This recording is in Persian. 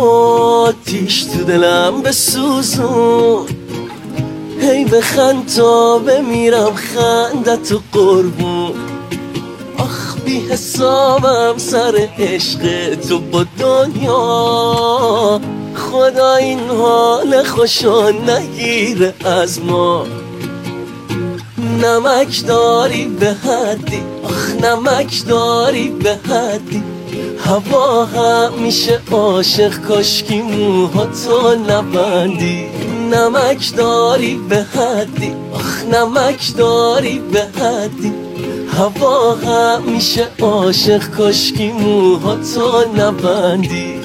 آتیش تو دلم بسوزون، هی بخند تا بمیرم خندت تو قربون. آخ بی حسابم سر عشق تو با دنیا، خدا این حال خوشو نگیره از ما. نمک داری به حدی، آخ نمک داری به حدی، هوا همیشه عاشق کاشکی موهاتو نبندی. نمک داری به حدی، آخ نمک داری به حدی، هوا همیشه عاشق کاشکی موهاتو نبندی.